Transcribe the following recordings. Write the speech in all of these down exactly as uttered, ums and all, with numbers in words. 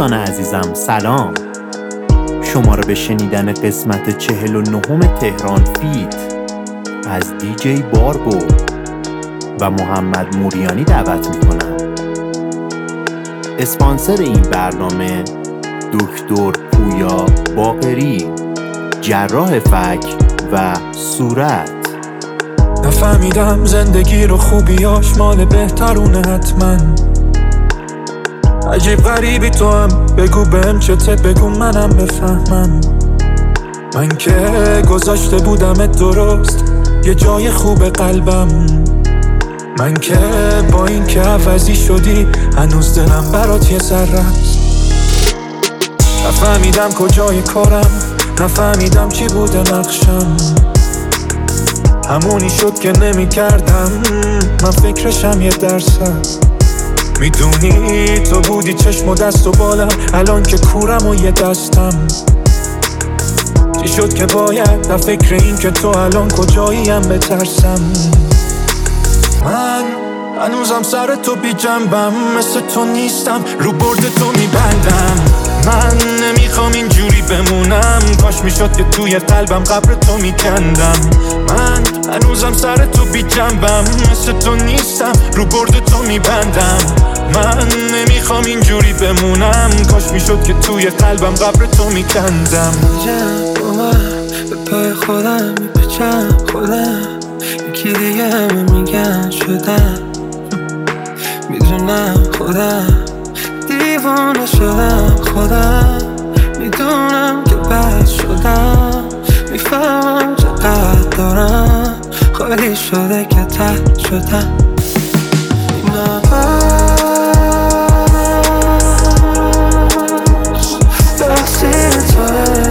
دوستان عزیزم سلام، شما رو به شنیدن قسمت چهل و نهم تهران فیت از دیجی باربو و محمد موریانی دعوت میکنم. اسپانسر این برنامه دکتر پویا باقری، جراح فک و صورت. نفهمیدم زندگی رو خوبیاش مال بهترونه حتما. عجیب غریبی تو هم، بگو بهم چته، بگو منم بفهمم. من که گذاشته بودم درست یه جای خوب قلبم، من که با این که عوضی شدی هنوز دلم برات یه ذره است. نفهمیدم کجای کارم، نفهمیدم چی بوده نقشم، همونی شد که نمی کردم من فکرشم یه درصد. میدونی تو بودی چشم و دست و بالم، الان که کورم و یه دستم. چی شد که باید در فکر این که تو الان کجاییم بترسم. من هنوزم سر تو بی جنبم، مثل تو نیستم، رو برد تو میبندم. من نمیخوام اینجوری بمونم، کاش میشد که توی قلبم قبر تو میکندم. من هنوزم سر تو بی جنبم، مثل تو نیستم، رو برد تو میبندم. من نمیخوام اینجوری بمونم، کاش میشد که توی قلبم قبر تو میکندم. جنب اومد به پای خودم میپیچم، خودم یکی دیگه همه میگن شدم. میدونم خودم دیوانه شدم، خودم میدونم که بد شدم. میفهمم چقدر دارم خالی شده که ته شدم. اینا تقصیر توه،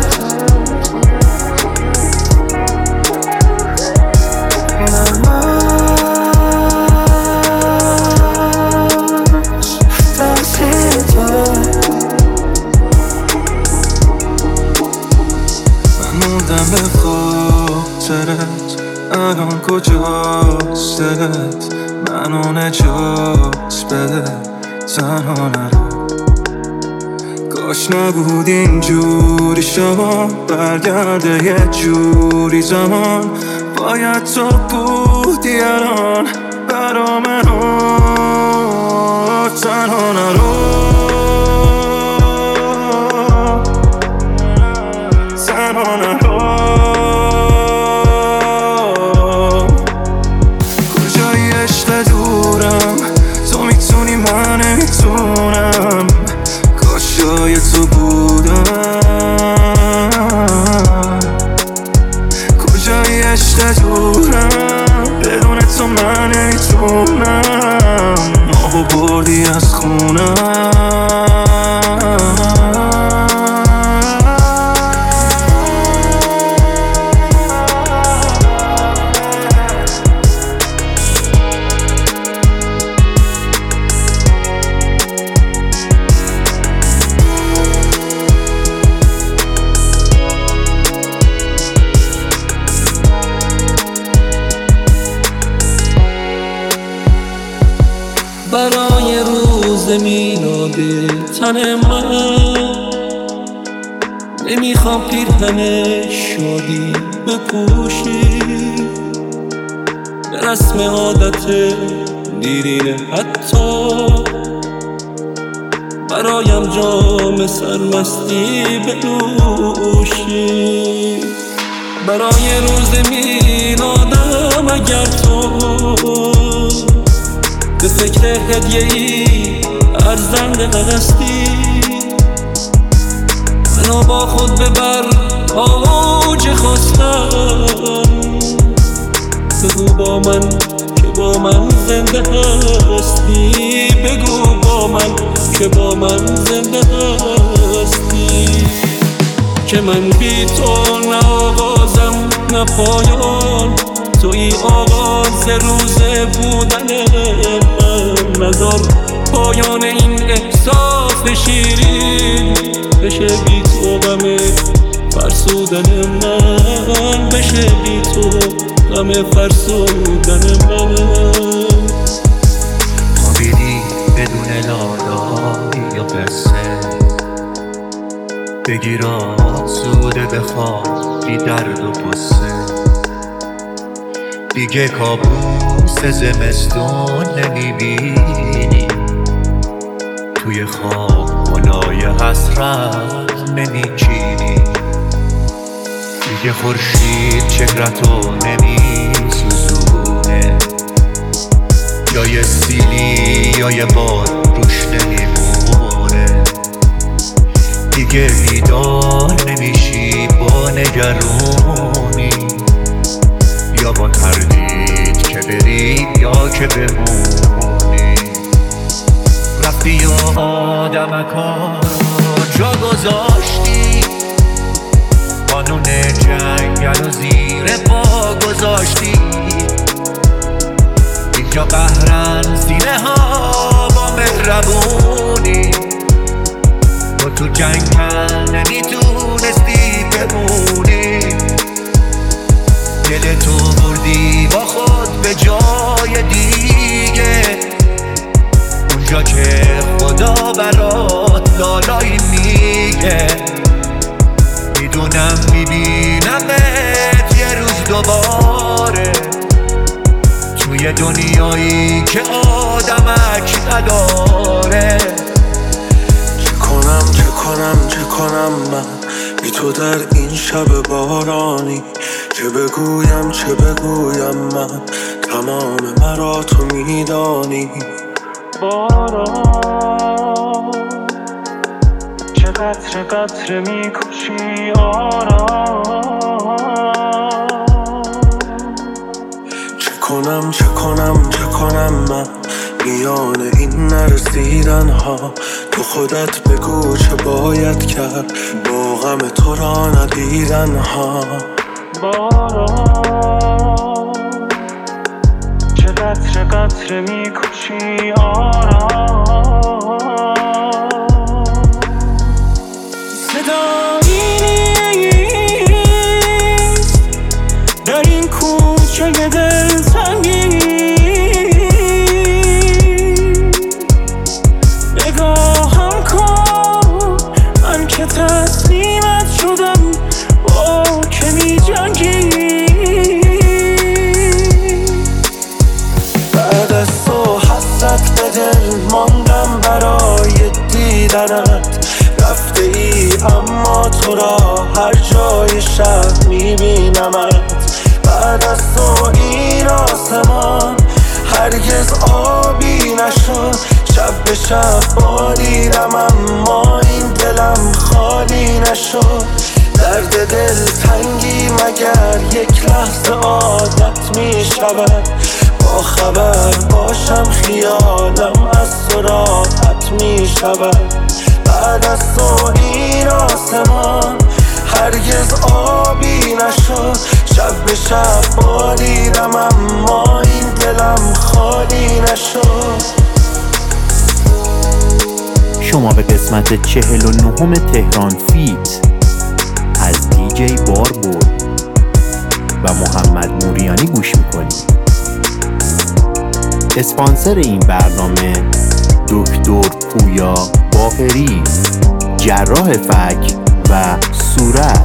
به خاطرت الان کجاست دلت، منو نجات بده تنها نرو. کاش نبود اینجوری شما برگرده یه جوری زمان. باید تو بودی الان برا منو تنها نرو، تنها نرو. جای تو بودم کجای عشق دورم، بدون تو من نمیتونم. آبو بردی از خونم، برای روز میلاد تن من نمیخوام پیرهن شادی بپوشی، به رسم عادت دیرینه حتی برایم جام سرمستی بنوشی. برای روز میلادم اگر تو به فکر هدیه‌ای ارزنده هستی، منو با خود ببر تا اوج خواستم. بگو با من که با من زنده هستی، بگو با من که با من زنده هستی. که من بی تو نه آغازم نه پایان، توی آغاز روز بودن من. نذار پایان این احساس شیرین بشه بی تو غم فرسودن من، بشه بی تو غم فرسودن من. خوابیدی بدون لالا یا قصه، بگیر آسوده بخوابی درد و قصه، دیگه کابوس زمستون نمیبینی، توی خواب گلای حسرت نمیچینی، دیگه خورشید چهرتو نمیسوزونه، یا یه سیلی یا یه باد روش نمیمونه، دیگه بیدار نمیشی با نگرونی، یا با تردید که بری یا که بمونی، رفتی و آدمکا رو جا گذاشتی، قانون جنگل و زیر پا گذاشتی، اینجا قهرن سینه ها با مهربونی، تو تو جنگل نمیتونستی بمونی، دل تو بردی با خود به جای دیگه، اونجا که خدا برات لالایی میگه، میدونم میبینمت یه روز دوباره، توی دنیایی که آدمک نداره. چه کنم چه کنم چه کنم من بی تو در این شب بارانی، چه بگویم چه بگویم من تمام مرا تو میدانی. باران چه قطره قطره میکشی آرام، چه کنم چه کنم چه کنم من میان این نرسیدن ها، تو خودت بگو چه باید کرد با غم تو را ندیدن ها. باران چه قطره قطره میکشی آرام، صدایی نیست در این کوچه دلتنگی، نگاهم کن من که تسلیمت شدم با که می جنگی، بعد از تو حسرت به دل ماندم برای دیدنت، رفته ای اما تو را هر جای شهر میبینمت، بعد از تو این آسمان هرگز آبی نشد، شب به شب باریدم اما این دلم خالی نشد، درد دل تنگی مگر یک لحظه عادت می شود، با خبر باشم خیالم از تو راحت می شود، بعد از تو این آسمان هرگز آبی نشد، شب به شب باریدم اما این دلم خالی نشد. شما به قسمت چهل و نهم تهران فیت از دیجی باربور و محمد موریانی گوش میکنید. اسپانسر این برنامه دکتر پویا باقری، جراح فک و صورت.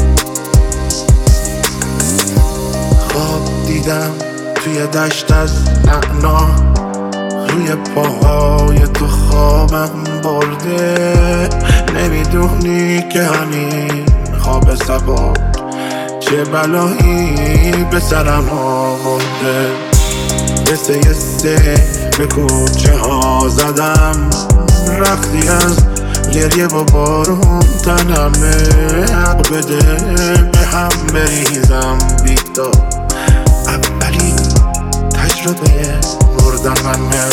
خواب دیدم توی دشت از نعنا، روی پاهای تو خوابم برده، نمیدونی که همین خواب سبا چه بلایی به سرم آورده، قصه یه سه به کوچه ها زدم، رفتی از گریه با بارون تنمه، حق بده به هم بریزم بیتا، اولین تجربه مردنمه،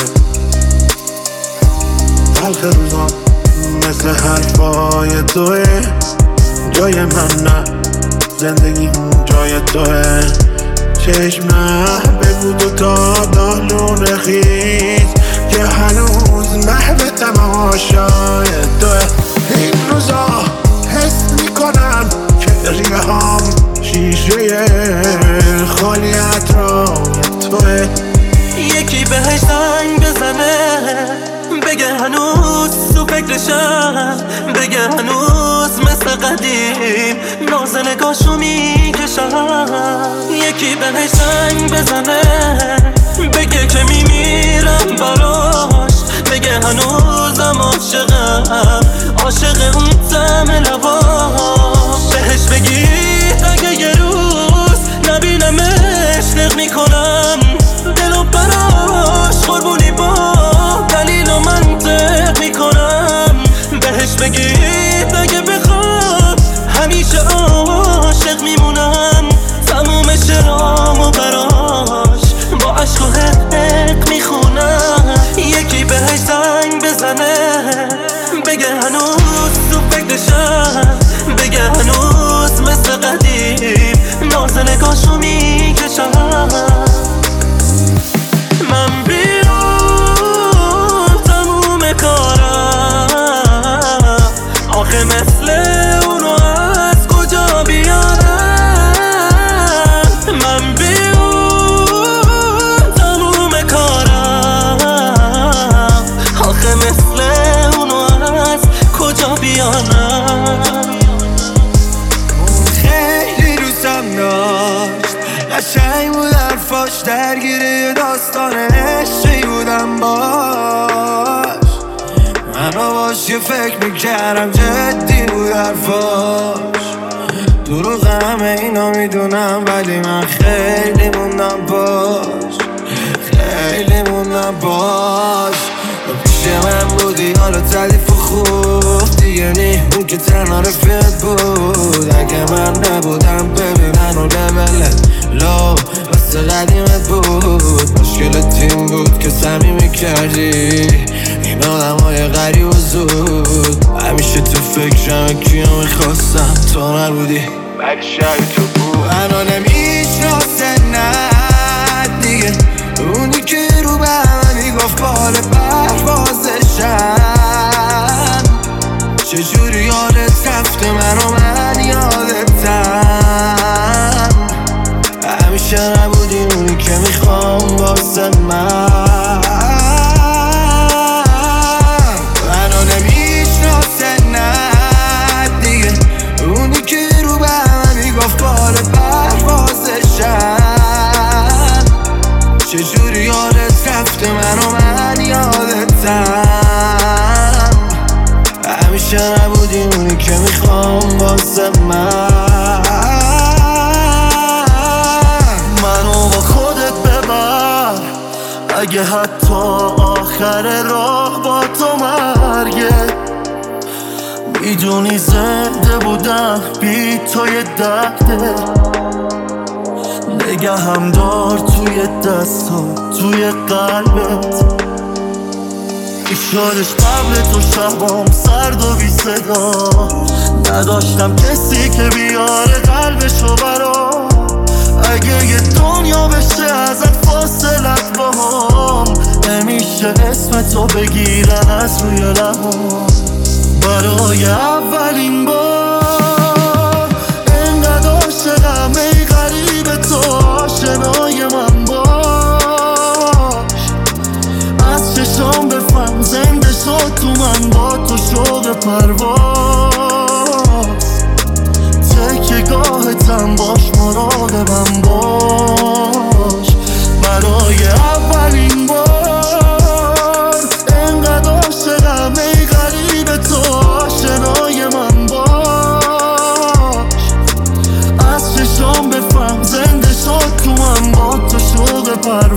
تلخ روزان مثل حرفای توه، جای من نه زندگی جای توه، چشمه بگو دوتا دالون خیز که هنوز محو تماشای توه، این روزا حس میکنم که ریه هم شیشه خالی اطرای توه، یکی بهش زنگ بزنه بگه هنوز تو فکرشم، بگه هنوز مثل قدیم ناز نگاشو میکشم. یکی بهش زنگ بزنه بگه که میمیرم براش، بگه هنوزم عاشقم، عاشق اون طعم لباش. بهش بگید اگه یه روز نبینمش نق میکنم دلو براش قربونی با دلیل و منطق میکنم. بهش بگید اگه بخوام همیشه عاشق میمونم، تموم شرامو براش با عشق و حق میخونم. یکی بهش زنگ بزنه بگه هنوز تو فکرشم، بگه هنوز مثل قدیم ناز نگاشو میکشم. من بیرون تموم کارم، آخه مثل اونو از کجا بیارم. من بیرون تموم کارم، آخه مثل اونو از کجا بیارم. خیلی روزم داشت قشنگ بود حرفاش، درگیره داستان عشقی بودم باش. من رو باش یه فکر میکردم جدی بود حرفاش. دروغ همه اینا میدونم ولی من خیلی موندم باش، خیلی موندم باش. پیش من بودی حالا تعلیف و خوب دیگه نی، اون که تنها رفیقت بود. اگه من نبودم ببینن و لبلت لو واسه قدیمت بود. مشکل تیم بود که صمیمی کردی این آدم های غریب و زود. همیشه تو فکرم کیو میخواستم تو نبودی ولی شاید تو بود. منو نمیشناسه نه دیگه اونی که رو به همه میگفت بال پروازشم. چجوری یادت رفته منو من یادتم. همیشه نبودی اونی که میخوام واسه من. منو نمیشناسه نه دیگه اونی که رو به همه میگفت بال پروازشم. چجوری یادت رفته منو من یادتم. همیشه نبودی اونی که میخوام واسه من. منو با خودت ببر اگه حتی آخر راه با تو مرگه. میدونی زنده بودم بی توی درده، نگهم دار توی دستات توی قلبت. شادش قبل تو شبام سرد و بی صدا، نداشتم کسی که بیاره قلبشو برا. اگه یه دنیا بشه ازت فاصلت با هم، نمیشه اسم تو بگیرن از روی لبام. برای اولین بار انقدر عاشقم ای غریب تو، آشنای من باش. از چشام بفهم زنده شد تو من با تو شوق پرواز. تکیه گاهتم باش مراقبم باش. برای اولین بار انقدر عاشقم ای غریب تو، آشنای من باش. از چشام بفهم زنده شد تو من با تو شوق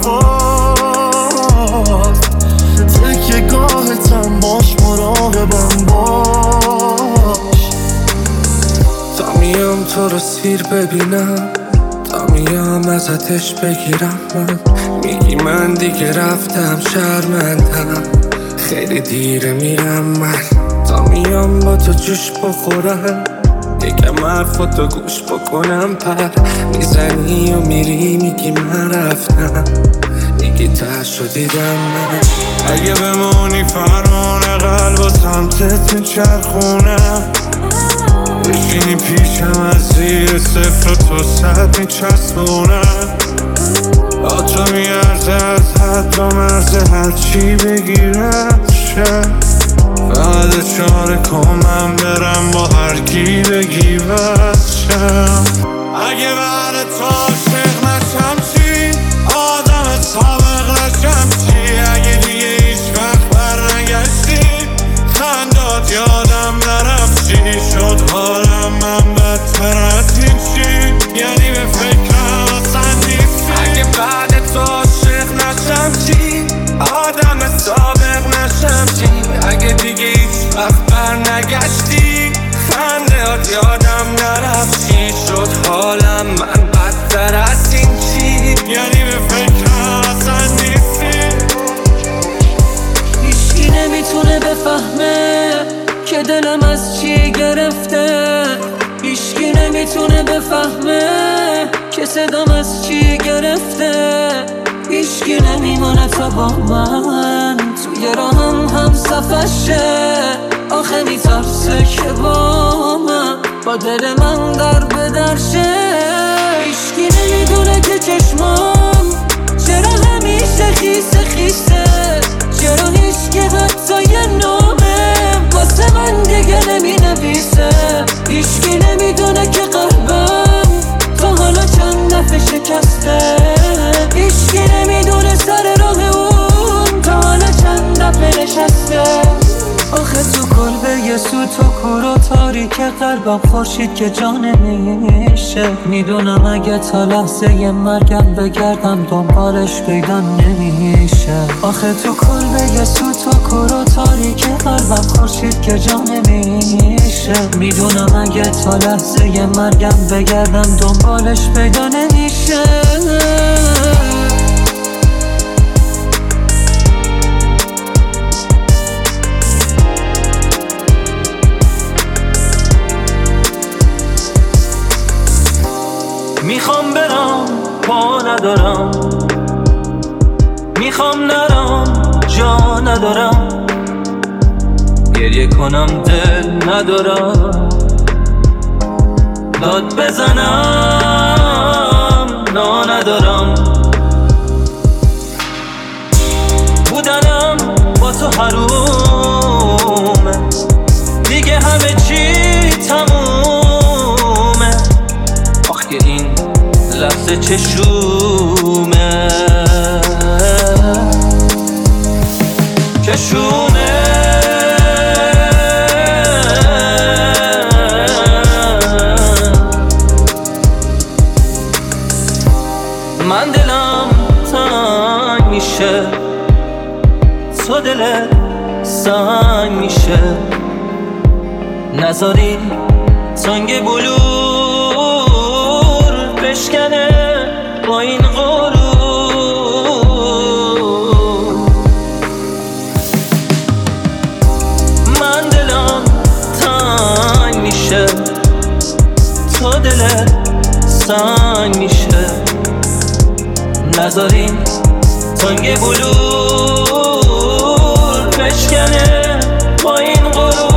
پرواز. تکیه گاهتم باش مراقبم باش. تا میام تو رو سیر ببینم، تا میام ازتش بگیرم. من میگی من دیگه رفتم شرمندم، خیلی دیره میرم من. تا میام با تو جوش بخورم، یکم حرفاتو گوش بکنم. پر میزنی و میری میگی من رفتم، میگی تهشو دیدم من. اگه بمونی فرمان قلب و سمتت میچرخونم، بشینی پیشم از زیر صفر و تو صد میچسبونم. با تو میارزه از حد و مرز هر چی بگیرم. بچه فقط اشاره کن من برم با هر کی بگی بچم. اگه بعد تو عاشق نشم چی؟ آدم سابق نشم چی؟ اگه دیگه هیچ وقت بر نگشتی خندات یادم نرم چی؟ شد حالم من بدتر از این چی؟ یعنی به فکرم اصلا نیستی. اگه بعد تو عاشق نشم چی؟ آدم سابق نشم چی؟ اگه دیگه هیچ وقت بر نگشتی خندات یادم نرفت چی؟ شد حالم من بدتر از این چی؟ یعنی به فکرم اصلا نیستی. هیچکی نمیتونه بفهمه که دلم از چی گرفته. هیچکی نمیتونه بفهمه که صدام از چی گرفته. هیچکی نمیمونه تا با من توی راهم هم صفشه. آخه میترسه که با من با دل من در بدرشه. هیچکی نمیدونه که چشمام چرا همیشه خیسه خیسه. چرا هیچکی حتی یه نامه واسه من دیگه نمی نویسه. هیچکی نمیدونه که قلبم تا حالا چند دفعه شکسته. هیچکی نمیدونه سر راه اون تا حالا چند دفعه نشسته. آخه تو کلبه یه سو تو کور و تاریک قلبم خورشید که جا نمیشه. میدونم اگه تا لحظه یه مرگم بگردم دنبالش پیدا نمیشه. آخه تو کلبه یه سو تو کور و تاریک قلبم خورشید که جا نمیشه. میدونم اگه تا لحظه یه مرگم بگردم دنبالش پیدا نمیشه. میخوام برم پا ندارم، میخوام نرم جا ندارم. گریه کنم دل ندارم، داد بزنم نا ندارم. بودنم با تو حرومه دیگه همه چی تمومه. آخ که این لحظه چشومه چشومه. من دلم تنگ میشه تو دلت سنگ میشه. نذاری تنگ بلور بشکنه با این غرور. من دلم تنگ میشه تو دلت سنگ میشه. نذارین تنگ بلور بشکنه با این غرور.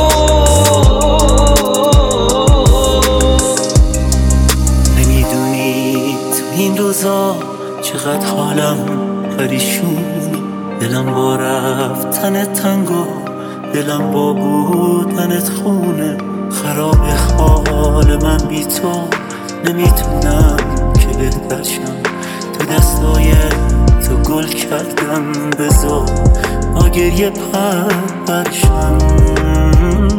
نمیدونی تو این روزا چقدر حالم پریشون. دلم با رفتن تنگو دلم با بودنت خونه. خراب حال من بی تو نمیتونم که بهتر شم. تو دستای تو گل کردم بذار با گریه پر برشم.